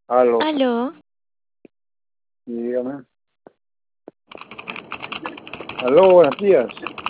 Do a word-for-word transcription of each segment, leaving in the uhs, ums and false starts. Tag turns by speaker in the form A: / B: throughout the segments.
A: Aló,
B: Aló,
A: sí, dígame. Aló, buenos días.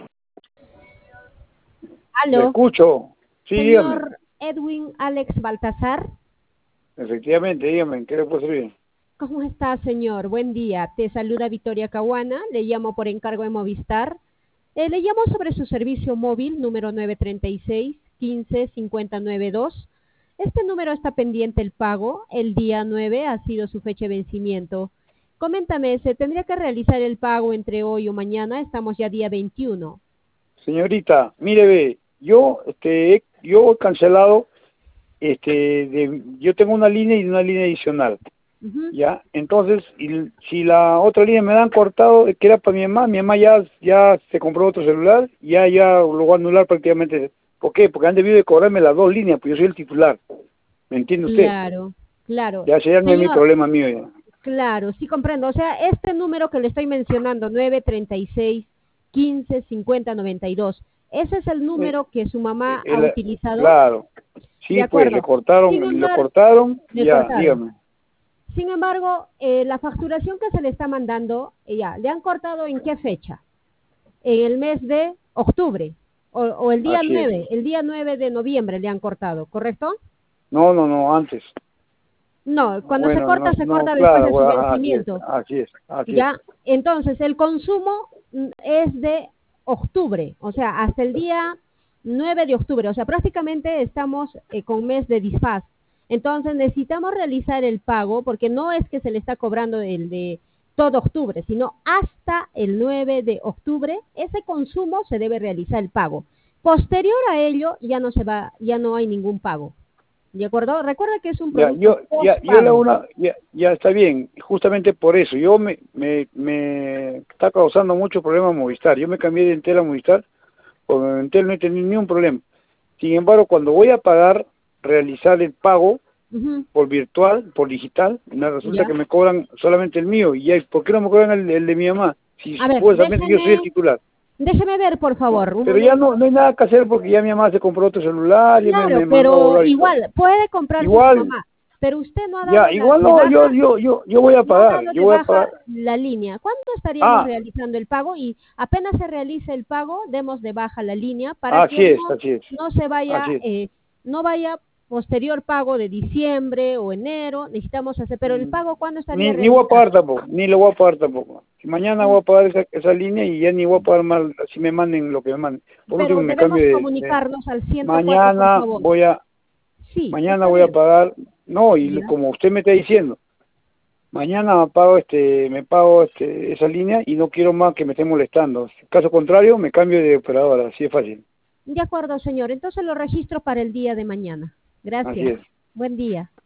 A: Le
C: Aló,
A: escucho. Sí, dígame.
C: señor Edwin Alex Baltasar.
A: Efectivamente, dígame, ¿en qué le puedo servir?
C: ¿Cómo está, señor? Buen día. Te saluda Victoria Caguana. Le llamo por encargo de Movistar. Eh, le llamo sobre su servicio móvil número nueve tres seis, uno cinco cinco nueve dos. Este número está pendiente el pago. El día nueve ha sido su fecha de vencimiento. Coméntame, ¿se tendría que realizar el pago entre hoy o mañana? Estamos ya día veintiuno.
A: Señorita, mire, ve, yo, este, he- yo he cancelado, este, de, yo tengo una línea y una línea adicional,
C: Ujú.
A: ¿ya? Entonces, y si la otra línea me la han cortado, que era para mi mamá, mi mamá ya, ya se compró otro celular, ya, ya lo voy a anular prácticamente. ¿Por qué? Porque han debido de cobrarme las dos líneas, pues yo soy el titular. ¿Me entiende usted?
C: Claro, claro.
A: Ya, ese ya no es mi
C: Señor,
A: problema mío ya.
C: claro, sí comprendo. O sea, este número que le estoy mencionando, nueve tres seis, uno cinco cinco cero nueve dos, ese es el
A: Eh,
C: número que su mamá ha
A: el-
C: utilizado.
A: claro.
C: De
A: Sí, pues le
C: acuerdo. Sin
A: cortaron, lo
C: embargo,
A: cortaron,
C: le
A: ya,
C: cortaron.
A: dígame.
C: Sin embargo, eh, la facturación que se le está mandando, eh, ya, ¿le han cortado en qué fecha? En el mes de octubre. O, o el día
A: Así es.
C: nueve, el día nueve de noviembre le han cortado, ¿correcto?
A: No, no, no, antes.
C: No, cuando se
A: Bueno,
C: corta,
A: no,
C: se
A: no,
C: corta después
A: claro,
C: de su
A: bueno, ajá, así es,
C: vencimiento.
A: así es, así es.
C: Ya, entonces el consumo mm, es de octubre, o sea, hasta el día nueve de octubre, o sea, prácticamente estamos eh, con mes de disfaz. Entonces necesitamos realizar el pago, porque no es que se le está cobrando el de todo octubre, sino hasta el nueve de octubre, ese consumo se debe realizar el pago. Posterior a ello, ya no se va, ya no hay ningún pago. ¿De acuerdo? Recuerda que es un
A: Ya,
C: producto
A: yo, ya, yo le hago
C: postpago.
A: una, ya, ya está bien, justamente por eso, yo me, me, me está causando mucho problema Movistar, yo me cambié de Entel a Movistar, porque en Entel no he tenido ni un problema. Sin embargo, cuando voy a pagar, realizar el pago
C: Ujú.
A: por virtual, por digital, me resulta
C: Ya.
A: que me cobran solamente el mío, y ya, ¿por qué no me cobran el, el de mi mamá? Si
C: A ver,
A: supuestamente yo soy el
C: déjeme,
A: titular.
C: déjeme ver, por
A: No,
C: favor, un
A: pero ya
C: momento.
A: no, no hay nada que hacer porque ya mi mamá se compró otro celular, ya me,
C: Claro,
A: me mandó a
C: pero
A: volar y todo.
C: igual, puede comprarse su
A: Igual,
C: mamá, pero usted no ha
A: ya,
C: dado la,
A: igual
C: de
A: no, yo,
C: baja,
A: yo, yo, yo voy a
C: no ha
A: pagar,
C: dado
A: yo
C: de
A: voy a
C: baja
A: pagar.
C: la línea. ¿Cuándo estaríamos
A: Ah,
C: realizando el pago? Y apenas se realice el pago, demos de baja la línea para
A: así
C: que
A: es,
C: no,
A: así es,
C: no se
A: así
C: vaya,
A: es.
C: eh, no vaya posterior pago de diciembre o enero. Necesitamos hacer, pero el
A: Mm,
C: pago, ¿cuándo estaría
A: Ni, ni voy a pagar
C: realizado?
A: tampoco, ni lo voy a pagar tampoco. Si mañana voy a pagar esa, esa línea y ya ni voy a pagar más, si me manden lo que me manden. Por último,
C: Pero
A: me
C: debemos
A: cambio de, de-
C: comunicarnos al ciento cuatro, por
A: mañana
C: favor.
A: voy a,
C: Sí,
A: mañana
C: está
A: voy a
C: bien.
A: pagar, no, y lo-
C: Ya.
A: como usted me está diciendo, mañana pago este, me pago este, esa línea y no quiero más que me estén molestando. Caso contrario, me cambio de operadora, así es fácil.
C: De acuerdo, señor. Entonces lo registro para el día de mañana.
A: Así
C: Gracias.
A: es.
C: Buen día.